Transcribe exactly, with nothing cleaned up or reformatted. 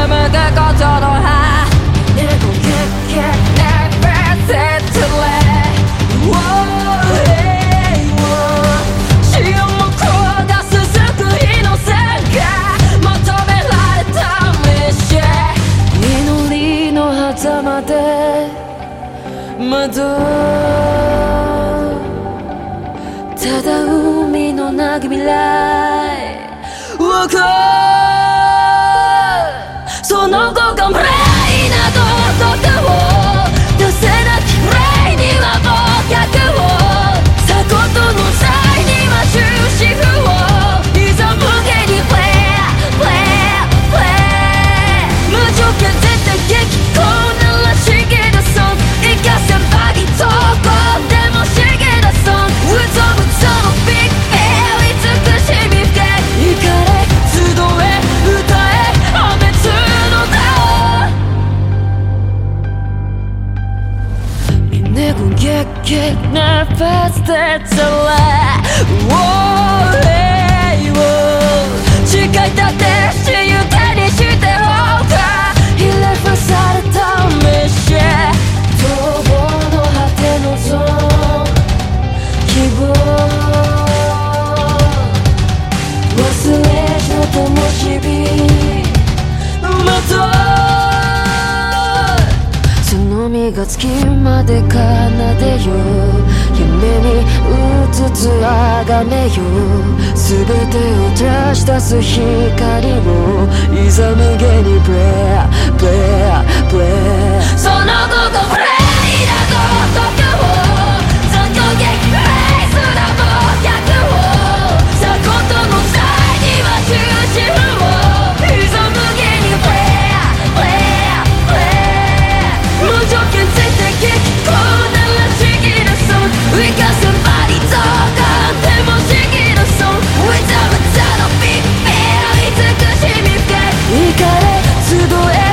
むくことの葉猫キュッキュッ Never said to let潮も転がす救いの線が求められた道祈りの狭間で窓ただ海のなき未来をその後が無礼な道徳を出せなき礼には忘却をさことの際には終止符をいざ無限に Play Play Play 無条件絶対激高ならしげなソン生かせばいいとこでもしげなソンうぞうぞのビッグフェア美しみ深い怒れ集え歌え破滅の名をNever get get never stay to let誓い立て死ゆ手にしてほうかひれ伏された飯逃亡の果てのゾーン希望忘れしの灯火まとその身が月まで奏でよ夢にうつつあがめよ全てを照らし出す光をいざ無限に Play Play Play その後がプレイだと時を残響激フェイスな忘却をさことの際には終止符をいざ無限に Play Play Play 無条件絶対激高ならしぎなソン生かせばりとかでもしぎなソン Without a doubt of big fear 慈しみ深い怒れ集え